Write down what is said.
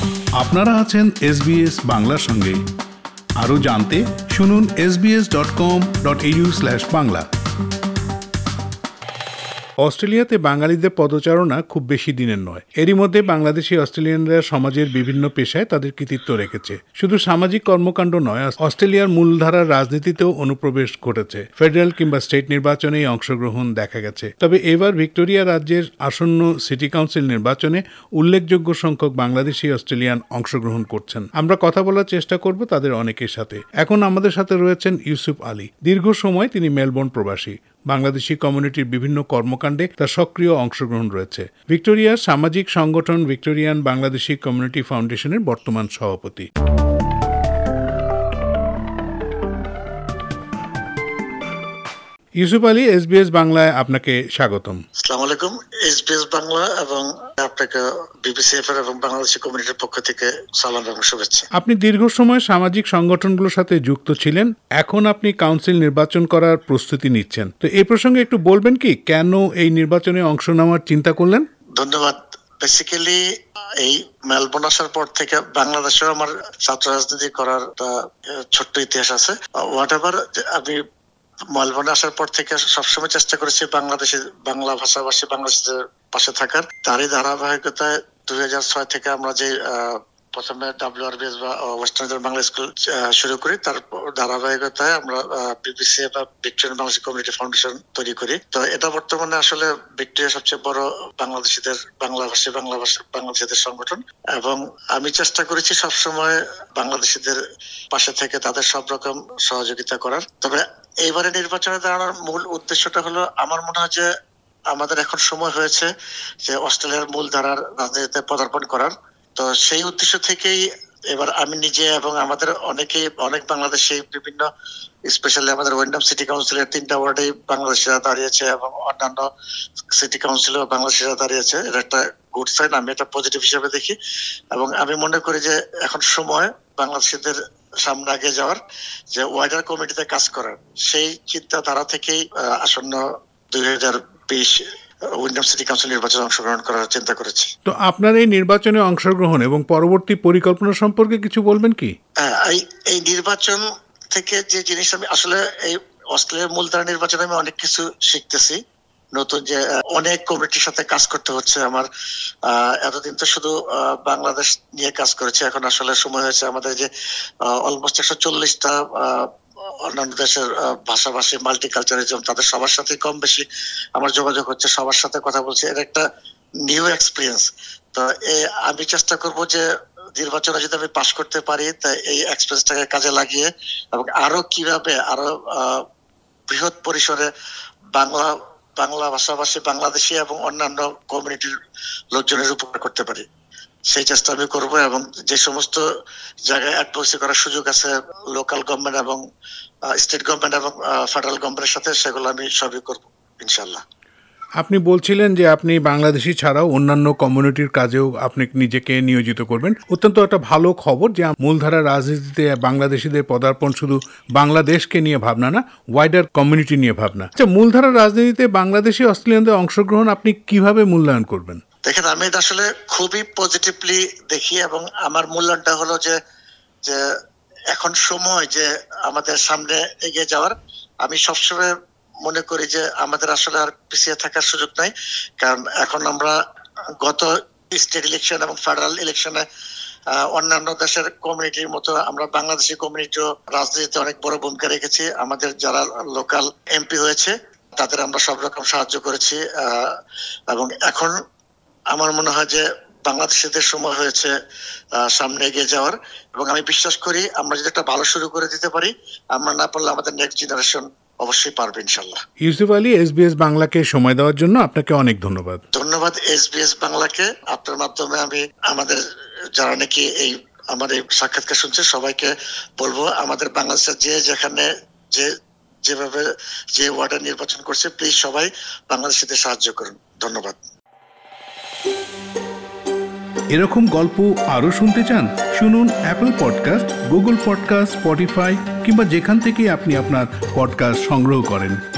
আপনারা আছেন SBS বাংলার সঙ্গে। আরও জানতে শুনুন sbs.com.au/বাংলা। অস্ট্রেলিয়াতে বাঙালিদের পদচারণা খুব বেশি দিনের নয়। এরই মধ্যে বাংলাদেশি অস্ট্রেলিয়ানরা সমাজের বিভিন্ন পেশায় তাদের কৃতিত্ব রেখেছে। শুধু সামাজিক কর্মকাণ্ড নয়, অস্ট্রেলিয়ার মূলধারার রাজনীতিতেও অনুপ্রবেশ ঘটেছে। ফেডারেল কিংবা স্টেট নির্বাচনেই অংশগ্রহণ দেখা গেছে। তবে এবার ভিক্টোরিয়া রাজ্যের আসন্ন সিটি কাউন্সিল নির্বাচনে উল্লেখযোগ্য সংখ্যক বাংলাদেশি অস্ট্রেলিয়ান অংশগ্রহণ করছেন। আমরা কথা বলার চেষ্টা করব তাদের অনেকের সাথে। এখন আমাদের সাথে রয়েছেন ইউসুফ আলী। দীর্ঘ সময় তিনি মেলবোর্ন প্রবাসী। বাংলাদেশি কমিউনিটির বিভিন্ন কর্মকাণ্ডে তার সক্রিয় অংশগ্রহণ রয়েছে। ভিক্টোরিয়ার সামাজিক সংগঠন ভিক্টোরিয়ান বাংলাদেশি কমিউনিটি ফাউন্ডেশনের বর্তমান সভাপতি। ইউসুফ আলী, SBS বাংলায় আপনাকে স্বাগতম। আসসালামু আলাইকুম। SBS বাংলা এবং আপনাকে BBCFR এবং বাংলাদেশি কমিউনিটির পক্ষ থেকে সালাম এবং শুভেচ্ছা। আপনি দীর্ঘ সময় সামাজিক সংগঠনগুলোর সাথে যুক্ত ছিলেন। এখন আপনি কাউন্সিল নির্বাচন করার প্রস্তুতি নিচ্ছেন। তো এই প্রসঙ্গে একটু বলবেন কি, কেন এই নির্বাচনে অংশ নেওয়ার চিন্তা করলেন? ধন্যবাদ। বেসিক্যালি এই মেলবোর্ন আসার পর থেকে বাংলাদেশেও আমার ছাত্র রাজনীতি করার ছোট্ট ইতিহাস আছে। হোয়াটএভার, আমি মেলবোর্নে আসার পর থেকে সবসময় চেষ্টা করেছি বাংলাদেশে বাংলা ভাষাভাষী বাংলাদেশের পাশে থাকার। তারই ধারাবাহিকতায় 2006 থেকে আমরা যে প্রথমে WRBS বা ওয়েস্টার্ন বাংলা স্কুল শুরু করি, তার ধারাবাহিকতায় আমরা BBC বা ভিক্টোরিয়ান বাংলাদেশ কমিউনিটি ফাউন্ডেশন তৈরি করি। তো এটা বর্তমানে আসলে ভিক্টোরিয়ার সবচেয়ে বড় বাংলাদেশিদের বাংলাদেশিদের সংগঠন, এবং আমি চেষ্টা করেছি সবসময় বাংলাদেশিদের পাশে থেকে তাদের সব রকম সহযোগিতা করার। তবে এইবারে নির্বাচনে দাঁড়ানোর মূল উদ্দেশ্যটা হলো, আমার মনে হয় যে আমাদের এখন সময় হয়েছে যে অস্ট্রেলিয়ার মূল ধারার রাজনীতিতে পদার্পণ করার। তো সেই উদ্দেশ্য থেকেই এবার আমি নিজে এবং আমাদের অনেক বাংলাদেশি বিভিন্ন, স্পেশালি আমাদের ওয়েন্ডাম সিটি কাউন্সিলের 3টা ওয়ার্ডে বাংলাদেশিরা দাঁড়িয়েছে এবং অন্যান্য সিটি কাউন্সিলেও বাংলাদেশিরা দাঁড়িয়েছে। এটা একটা গুড সাইন, আমি এটা পজিটিভ হিসেবে দেখি। এবং আমি মনে করি যে এখন সময় বাংলাদেশিদের সামনে আগে যাওয়ার, যে ওয়াইডার কমিটিতে কাজ করার। সেই চিন্তাধারা থেকেই আসন্ন 2020 উইন্ডাম সিটি কাউন্সিল নির্বাচনে অংশগ্রহণ করার চিন্তা করেছি। তো আপনার এই নির্বাচনে অংশগ্রহণ এবং পরবর্তী পরিকল্পনা সম্পর্কে কিছু বলবেন কি? এই নির্বাচন থেকে যে জিনিস, আমি আসলে এই অস্ট্রেলিয়ার মূলধারা নির্বাচনে আমি অনেক কিছু শিখতেছি। নতুন যে অনেক কমিটির সাথে কাজ করতে হচ্ছে আমার। এতদিন তো শুধু বাংলাদেশ নিয়ে কাজ করেছে, এখন আসলে সময় হয়েছে আমাদের যে অলমোস্ট 140টা অন্যান্য দেশের ভাষাভাষী মাল্টিকালচারিজম, তাদের সবার সাথে কম বেশি আমার যোগাযোগ হচ্ছে, সবার সাথে কথা বলছি। এটা একটা নিউ এক্সপিরিয়েন্স। তো আমি চেষ্টা করব যে নির্বাচনে যদি আমি পাশ করতে পারি, তা এই এক্সপিরিয়েন্সটাকে কাজে লাগিয়ে এবং আরো কিভাবে আরো বৃহৎ পরিসরে বাংলা ভাষাভাষী বাংলাদেশি এবং অন্যান্য কমিউনিটির লোকজনের উপকার করতে পারি, সেই চেষ্টা আমি করবো। এবং যে সমস্ত জায়গায় অ্যাডভোকেসি করার সুযোগ আছে লোকাল গভর্নমেন্ট এবং স্টেট গভর্নমেন্ট এবং ফেডারেল গভর্নমেন্টের সাথে, সেগুলো আমি সবই করবো ইনশাল্লাহ। আপনি বলছিলেন যে আপনি বাংলাদেশি ছাড়াও অন্যান্য কমিউনিটির কাজেও আপনি নিজেকে নিয়োজিত করবেন। অত্যন্ত একটা ভালো খবর যে মূলধারা রাজনীতিতে বাংলাদেশিদের পদার্পণ শুধু বাংলাদেশকে নিয়ে ভাবনা না, ওয়াইডার কমিউনিটি নিয়ে ভাবনা। আচ্ছা, মূলধারা রাজনীতিতে বাংলাদেশি অস্ট্রেলিয়ানদের অংশগ্রহণ আপনি কিভাবে মূল্যায়ন করবেন? দেখেন, আমি এটা আসলে খুবই পজিটিভলি দেখি, এবং আমার মূল্যায়নটা হলো যে এখন সময় যে আমাদের সামনে এগিয়ে যাওয়ার। আমি সবসময় মনে করি যে আমাদের আসলে আর পিছিয়ে থাকার সুযোগ নাই, কারণ এখন আমরা গত স্টেট ইলেকশন এবং ফেডারেল ইলেকশনে অন্যান্য দেশের কমিউনিটির মতো আমরা বাংলাদেশি কমিউনিটিও রাজনীতিতে অনেক বড় ভূমিকা রেখেছি। আমাদের যারা লোকাল এমপি হয়েছে তাদের আমরা সব রকম সাহায্য করেছি, এবং এখন আমার মনে হয় যে বাংলাদেশিদের সময় হয়েছে সামনে এগিয়ে যাওয়ার। এবং আমি বিশ্বাস করি আমরা যদি একটা ভালো শুরু করে দিতে পারি, আমরা না পারলে আমাদের নেক্সট জেনারেশন অবশ্যই পারবে ইনশাল্লাহ। ইউসুফ আলী, SBS বাংলাকে সময় দেওয়ার জন্য আপনাকে অনেক ধন্যবাদ। ধন্যবাদ SBS বাংলাকে। আপনার মাধ্যমে আমি আমাদের যারা নাকি আমার এই সাক্ষাৎকার শুনছে সবাইকে বলবো, আমাদের বাংলাদেশের যেখানে যেভাবে যে ওয়ার্ডে নির্বাচন করছে, প্লিজ সবাই বাংলাদেশিদের সাহায্য করুন। ধন্যবাদ। এরকম গল্প আরও শুনতে চান? শুনুন Apple podcast, Google podcast, Spotify কিংবা যেখান থেকে আপনি আপনার পডকাস্ট সংগ্রহ করেন।